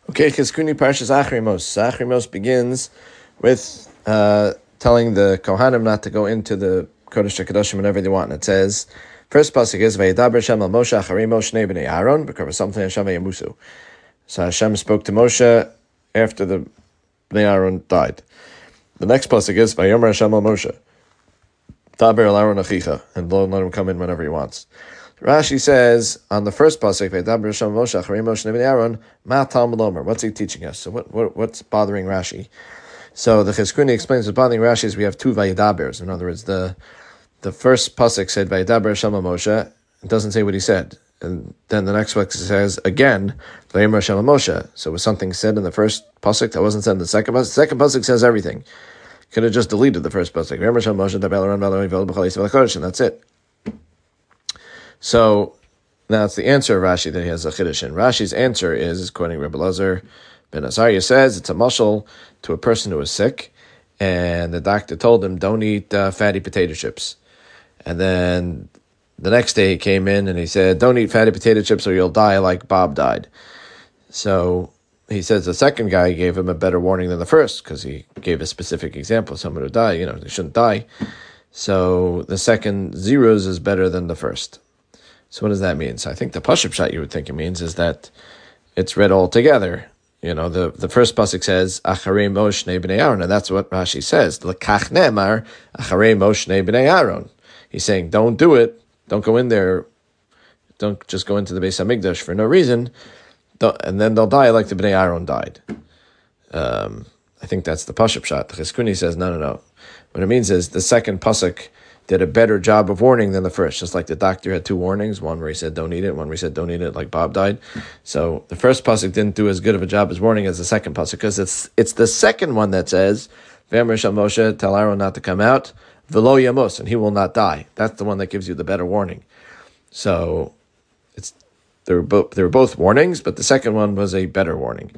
Okay, Chizkuni Parshas Achrimos. Achrimos begins with telling the Kohanim not to go into the Kodesh HaKadoshim whenever they want. And it says, first pasuk is Vayedaber Hashem al Moshe acharei Moshe shnei bnei Aaron because something Hashem yamusu. So Hashem spoke to Moshe after the bnei Aaron died. The next pasuk is Vayomer Hashem al Moshe Daber el Aaron achicha, and Lord let him come in whenever he wants. Rashi says on the first pasuk, "V'daber Hashem Moshe acharei Moshe shnei bnei Aaron." Ma Talmud Omer. What's he teaching us? So what's bothering Rashi? So the Chizkuni explains what's bothering Rashi is we have two Vayidabers. In other words, the first pasuk said Vaydaber Hashem Moshe. It doesn't say what he said, and then the next pasuk says again Vayomer Hashem Moshe. So was something said in the first pasuk that wasn't said in the second pasuk? The second pasuk says everything. Could have just deleted the first pasuk. Vayomer Hashem Moshe Daber Aaron and that's it. So now it's the answer of Rashi that he has a chiddush in. Rashi's answer is, quoting Rebbe Elazar ben Azariah, says it's a mashal to a person who is sick, and the doctor told him, don't eat fatty potato chips. And then the next day he came in and he said, don't eat fatty potato chips or you'll die like Bob died. So he says the second guy gave him a better warning than the first because he gave a specific example of someone who died. They shouldn't die. So the second zeros is better than the first. So what does that mean? So I think the Pashup shot you would think it means is that it's read all together. The first pasuk says acharei Moshe shnei bnei Aaron, and that's what Rashi says. L'kach ne'emar acharei Moshe shnei bnei Aaron. He's saying, don't do it. Don't go in there. Don't just go into the Beis Hamikdash for no reason. And then they'll die like the bnei Aaron died. I think that's the Pashup shot. The Chizkuni says no. What it means is the second pasuk did a better job of warning than the first. Just like the doctor had two warnings, one where he said don't eat it, one where he said don't eat it like Bob died. So the first pasuk didn't do as good of a job as warning as the second pasuk, because it's the second one that says, V'amer Shel Moshe, tell Aaron not to come out, v'lo yamos, and he will not die. That's the one that gives you the better warning. So they were both warnings, but the second one was a better warning.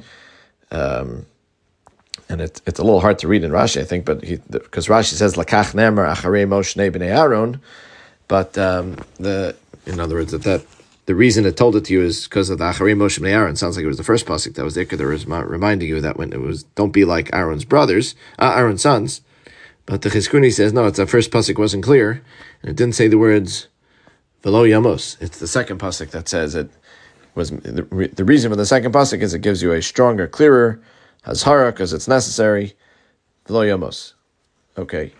And it's a little hard to read in Rashi, I think, but because Rashi says Lakach Nemer Acharei Moshe Shnei Bnei Aaron, but in other words that the reason it told it to you is because of the Acharei Moshe Bnei Aaron. Sounds like it was the first pasuk that was there, because it was reminding you that when it was don't be like Aaron's brothers, Aaron's sons. But the Chizkuni says no, it's the first pasuk wasn't clear, and it didn't say the words V'lo Yamos. It's the second pasuk that says it was the reason for the second pasuk is it gives you a stronger, clearer Hazhara, because it's necessary. V'lo yamos. Okay.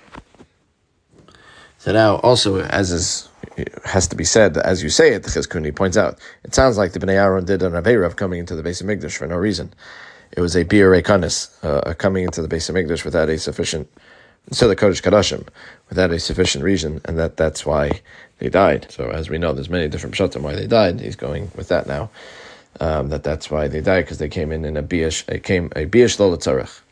So now, also, has to be said, as you say it, the Chizkuni points out, it sounds like the Bnei Aaron did an Aveira of coming into the Beis Hamikdash for no reason. It was a Bi'arei Kanis, coming into the Beis Hamikdash without a sufficient, instead of the Kodesh Kadashim, without a sufficient reason, and that's why they died. So as we know, there's many different pshatim why they died. He's going with that now. That's why they died, because they came in a biash lo l'tzarech.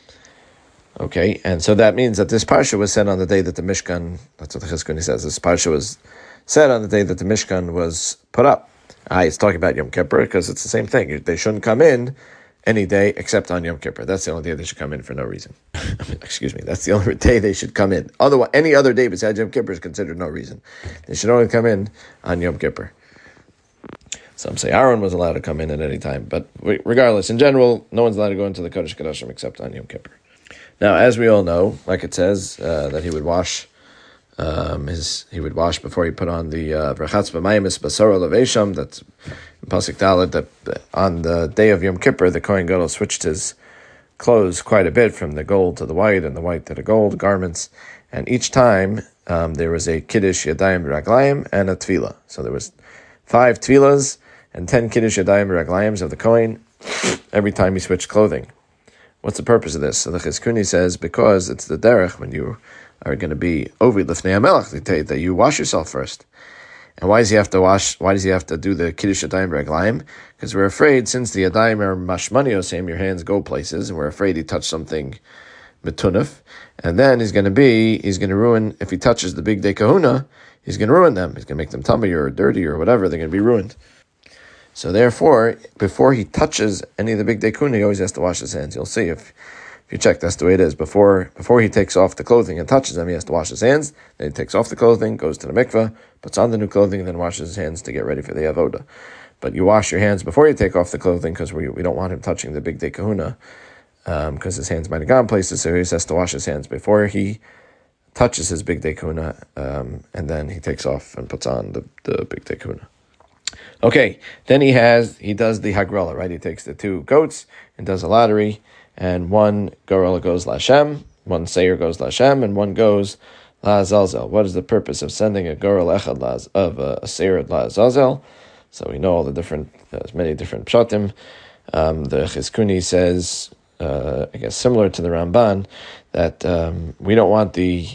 Okay, and so that means that this parsha was said on the day that the Mishkan, that's what the Chizkuni says, this parsha was said on the day that the Mishkan was put up. It's talking about Yom Kippur, because it's the same thing. They shouldn't come in any day except on Yom Kippur. That's the only day they should come in for no reason. Excuse me, that's the only day they should come in. Otherwise, any other day besides Yom Kippur is considered no reason. They should only come in on Yom Kippur. Some say Aaron was allowed to come in at any time, but regardless, in general, no one's allowed to go into the Kodesh Kodashim except on Yom Kippur. Now, as we all know, like it says, that he would wash before he put on the Vrachatz B'Mayimis Basara Levesham. That's in Pasuk Dalet, that on the day of Yom Kippur, the Kohen Gadol switched his clothes quite a bit from the gold to the white and the white to the gold garments, and each time there was a Kiddush Yadayim Raglayim and a Tefillah. So there was 5 Tefillahs and 10 Kiddush Yadayim Raglayim of the Kohen every time he switched clothing. What's the purpose of this? So the Chizkuni says, because it's the derech when you are going to be Ovid Lefnei HaMelech, that you wash yourself first. And why does he have to wash? Why does he have to do the Kiddush Yadayim Raglayim? Because we're afraid, since the Yadayim are mashmaniosem, your hands go places, and we're afraid he touched something metunif, and then he's going to ruin, if he touches the big day kahuna, he's going to ruin them. He's going to make them tummy or dirty or whatever. They're going to be ruined. So therefore, before he touches any of the big day kahuna, he always has to wash his hands. You'll see if you check, that's the way it is. Before he takes off the clothing and touches them, he has to wash his hands. Then he takes off the clothing, goes to the mikveh, puts on the new clothing, and then washes his hands to get ready for the avodah. but you wash your hands before you take off the clothing because we don't want him touching the big day kahuna because his hands might have gone places, so he has to wash his hands before he touches his big day kahuna, and then he takes off and puts on the big day kahuna. Okay, then he does the hagrala, right? He takes the 2 goats and does a lottery, and one gorala goes LaHashem, one seir goes LaHashem, and one goes LaAzazel. What is the purpose of sending a goral echad of a seir LaAzazel? So we know all the different, there's many different pshatim. The Chizkuni says, I guess similar to the Ramban, that we don't want the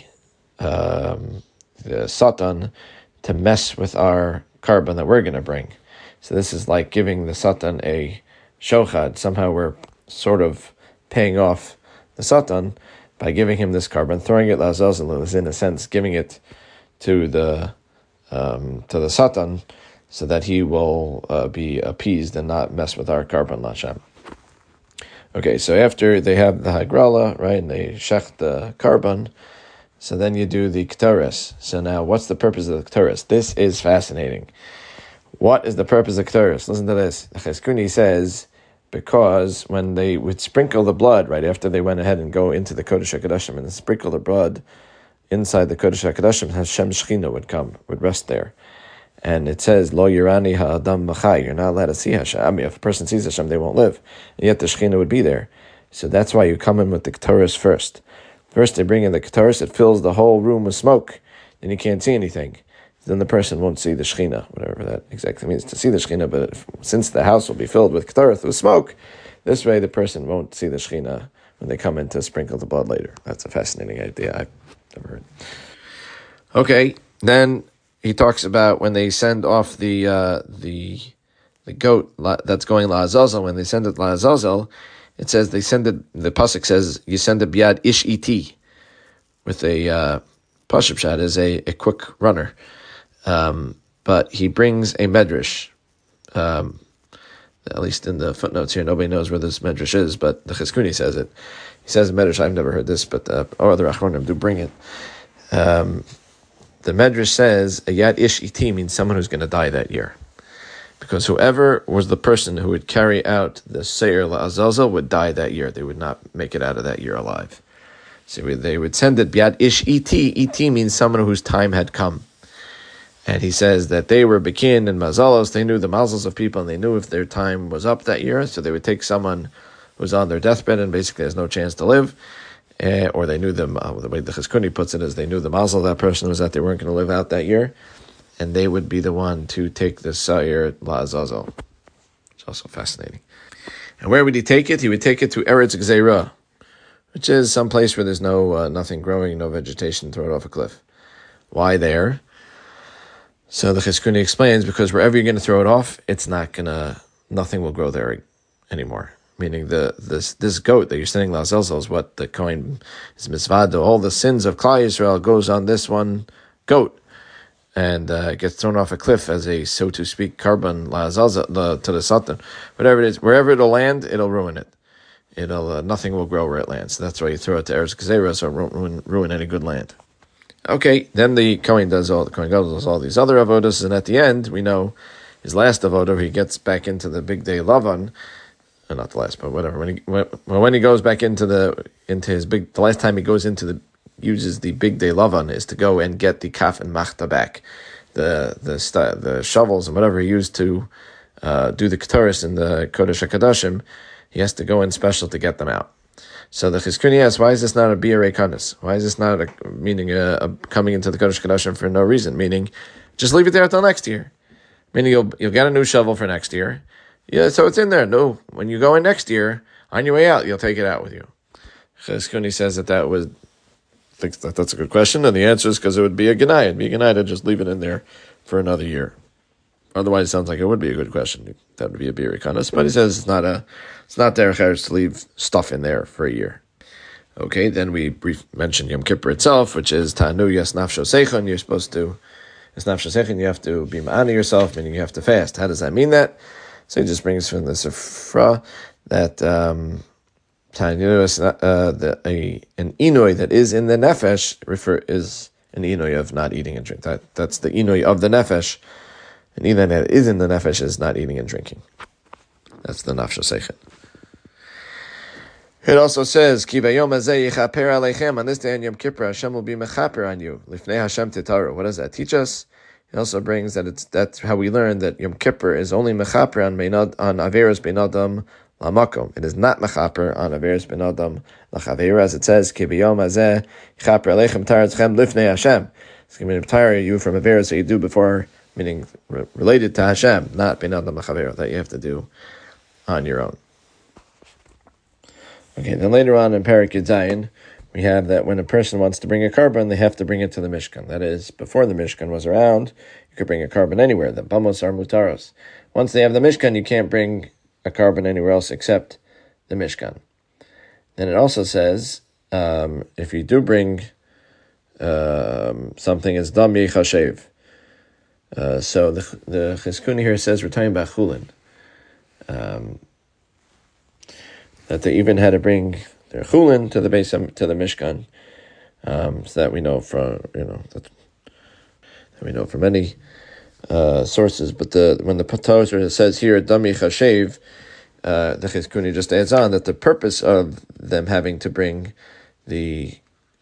satan to mess with our carbon that we're going to bring. So this is like giving the satan a shochad. Somehow we're sort of paying off the satan by giving him this carbon, throwing it LaAzazel is in a sense giving it to the satan, so that he will be appeased and not mess with our carbon LaHashem. Okay, so after they have the hagrala, right, and they shech the carbon, so then you do the ketores. So now, what's the purpose of the ketores? This is fascinating. What is the purpose of ketores? Listen to this. The Chizkuni says, because when they would sprinkle the blood, right, after they went ahead and go into the Kodesh HaKadoshim and sprinkle the blood inside the Kodesh HaKadoshim, Hashem Shechina would rest there. And it says, Lo Yirani Ha'adam Machai, you're not allowed to see Hashem. I mean, if a person sees Hashem, they won't live. And yet the Shechina would be there. So that's why you come in with the ketores first. First they bring in the ketores, it fills the whole room with smoke. Then you can't see anything. Then the person won't see the Shechina, whatever that exactly means, to see the Shechina. But since the house will be filled with ketores, with smoke, this way the person won't see the Shechina when they come in to sprinkle the blood later. That's a fascinating idea I've never heard. Okay, then he talks about when they send off the goat that's going LaAzazel. When they send it LaAzazel, it says they send it. The pasuk says you send it biad ish iti, with a pashup shad is a quick runner, but he brings a medrash. At least in the footnotes here, nobody knows where this medrash is, but the Chizkuni says it. He says medrash. I've never heard this, but other achronim do bring it. The medrash says a yad ish iti means someone who's going to die that year, because whoever was the person who would carry out the seir LaAzazel would die that year. They would not make it out of that year alive. So they would send it biad ish iti. Iti means someone whose time had come. And he says that they were bekin and mazalos. They knew the mazals of people, and they knew if their time was up that year. So they would take someone who's on their deathbed and basically has no chance to live. Or they knew them, the way the Chizkuni puts it is they knew the mazel of that person was that they weren't going to live out that year. And they would be the one to take the Sa'ir LaAzazel. It's also fascinating. And where would he take it? He would take it to Eretz Gzeira, which is some place where there's nothing growing, no vegetation, throw it off a cliff. Why there? So the Chizkuni explains, because wherever you're going to throw it off, nothing will grow there anymore. Meaning this goat that you're sending LaAzazel is what the Kohen is mitzvah. All the sins of Klal Yisrael goes on this one goat, and gets thrown off a cliff as a, so to speak, carbon LaAzazel to the Satan. Whatever it is, wherever it'll land, it'll ruin it. Nothing will grow where it lands. So that's why you throw it to Eretz Gzeira, so it won't ruin any good land. Okay, then the Kohen does all these other avodas, and at the end we know his last avodah, he gets back into the big day Lavan. Not the last, but whatever. When he goes back into his big, the last time he goes uses the big day Lavan is to go and get the kaf and machta back, the shovels and whatever he used to do the ketores in the Kodesh HaKadoshim. He has to go in special to get them out. So the Chizkuni asks, why is this not a bi'arei kanas? Why is this not coming into the Kodesh HaKadoshim for no reason? Meaning, just leave it there until next year. Meaning you'll get a new shovel for next year. Yeah, so it's in there. No, when you go in next year, on your way out, you'll take it out with you. Chizkuni says thinks that that's a good question, and the answer is because it would be a genai. It'd be a genai to just leave it in there for another year. Otherwise, it sounds like it would be a good question. That would be a bi'arei kanas. But he says it's not derech eretz to leave stuff in there for a year. Okay, then we mentioned Yom Kippur itself, which is Ta'anu Yas Nafsho Seichon. You're supposed to, Yas Nafsho Seichon, you have to be ma'ani yourself, meaning you have to fast. How does that mean that? So he just brings from the Sifra that an inui that is in the nefesh is an inui of not eating and drink. That's the inui of the nefesh, And even that is in the nefesh is not eating and drinking. That's the nafsha seichet. It also says, Ki vayom hazeh yichaper aleichem, on this day in Yom Kippur, Hashem will be mechaper on you. Lifnei Hashem titaru. What does that teach us? It also brings that's how we learn that Yom Kippur is only mechaper on averos bein adam lamakom. It is not mechaper on averos bein adam lachavera, as it says, Ki vayom hazeh yichaper aleichem taratchem lifnei Hashem. It's going to retire you from averos that you do before, meaning related to Hashem, not bein adam lachavera, that you have to do on your own. Okay, then later on in Perek Yud Zayin, we have that when a person wants to bring a carbon, they have to bring it to the Mishkan. That is, before the Mishkan was around, you could bring a carbon anywhere. The bamos are mutaros. Once they have the Mishkan, you can't bring a carbon anywhere else except the Mishkan. Then it also says, if you do bring something as dam yichashev. So the Chizkuni here says we're talking about chulin. That they even had to bring their chulin to the base to the Mishkan, so that we know from that we know from many sources. But when the Torah says here dam yichashev, the Chizkuni just adds on that the purpose of them having to bring the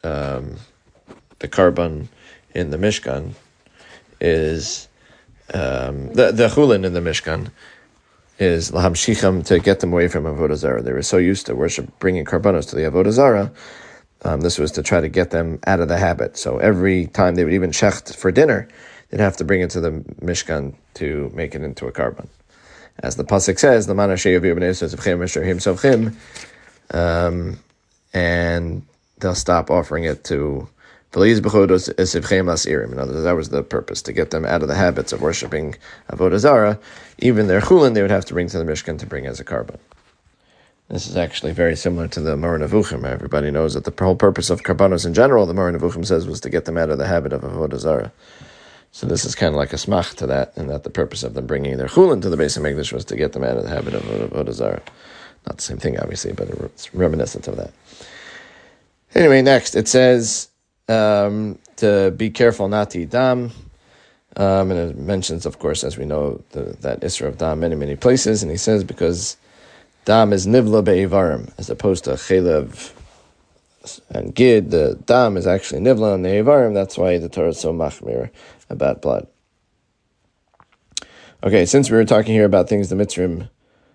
carbon in the Mishkan is the chulin in the Mishkan is lahamshicham, to get them away from avodah zarah. They were so used to bringing karbanos to the avodah zarah. This was to try to get them out of the habit. So every time they would even shecht for dinner, they'd have to bring it to the Mishkan to make it into a carbon. As the pasuk says, and they'll stop offering it to. In other words, that was the purpose, to get them out of the habits of worshipping avodah zarah. Even their chulin they would have to bring to the Mishkan to bring as a carbon. This is actually very similar to the Moreh Nevuchim. Everybody knows that the whole purpose of karbanos in general, the Moreh Nevuchim says, was to get them out of the habit of avodah zarah. So this is kind of like a smach to that, and that the purpose of them bringing their chulin to the Beis HaMikdash was to get them out of the habit of avodah zarah. Not the same thing, obviously, but it's reminiscent of that. Anyway, next it says to be careful not to eat dam, and it mentions, of course, as we know, that Isra of dam many places, and he says because dam is nivla be'ivarim, as opposed to chelev and gid, the dam is actually nivla on the ivarim. That's why the Torah is so machmir about blood. Okay, since we were talking here about things the Mitzrim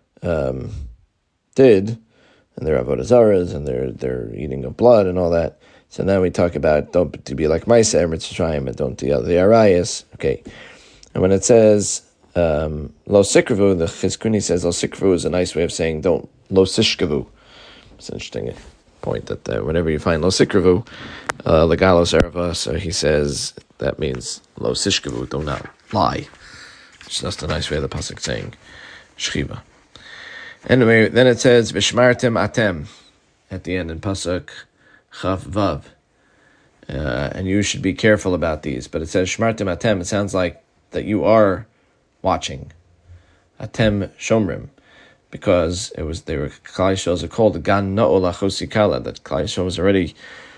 did, and their avodah zarahs, and their eating of blood and all that, so now we talk about don't to be like Maisa and Mitzrayim, and don't do the Arayas. Okay, and when it says lo sikravu, the Chizkuni says lo sikravu is a nice way of saying don't lo sishkavu. It's an interesting point that whenever you find lo sikravu, legalos erava, so he says that means lo sishkavu, do not lie. It's just a nice way of the pasuk saying shchiva. Anyway, then it says v'shmartem atem at the end in pasuk Chaf Vav, and you should be careful about these. But it says Shmartim Atem. It sounds like that you are watching Atem Shomrim, because they were Klal Yisrael are called Gan Na'ol Achosikala. That Klal Yisrael was already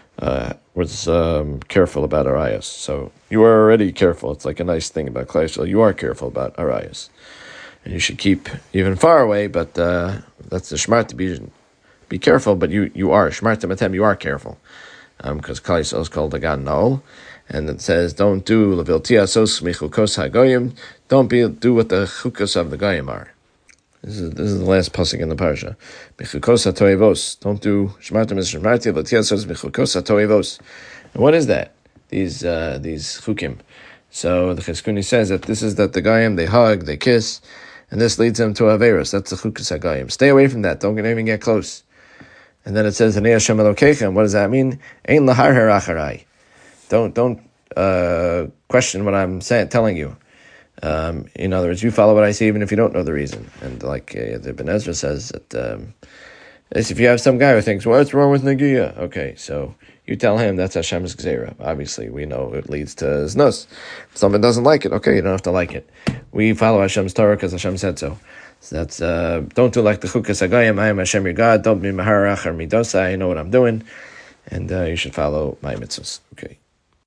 careful about Arayos. So you are already careful. It's like a nice thing about Klal Yisrael. You are careful about Arayos, and you should keep even far away. But that's the Shmart to be careful, but you are Shmartim Atem, you are careful, because Klal Yisrael is called Gan Na'ol, and it says don't do leviltia sos michukos hagoyim, don't do what the chukos of the goyim are. This is the last pasuk in the parsha. Michukos hatoivos, don't do Shmartim is Shmartim leviltia sos michukos hatoivos. And what is that? These chukim. So the Chizkuni says that this is that the goyim they hug, they kiss, and this leads them to Averos. That's the chukos hagoyim. Stay away from that. Don't even get close. And then it says, "Hanei Hashem Elokeichem." What does that mean? Ein laharher acharai. Don't question what I'm telling you. In other words, you follow what I say, even if you don't know the reason. And like the Ibn Ezra says that if you have some guy who thinks, "Well, what's wrong with Nagiya?" Okay, so you tell him that's Hashem's Gzeira. Obviously, we know it leads to Znus. If someone doesn't like it, okay, you don't have to like it. We follow Hashem's Torah because Hashem said so. So that's don't do like the Chukas Hagayim. I am Hashem your God. Don't be Maharach or Midosai. I know what I'm doing, and you should follow my mitzvahs. Okay.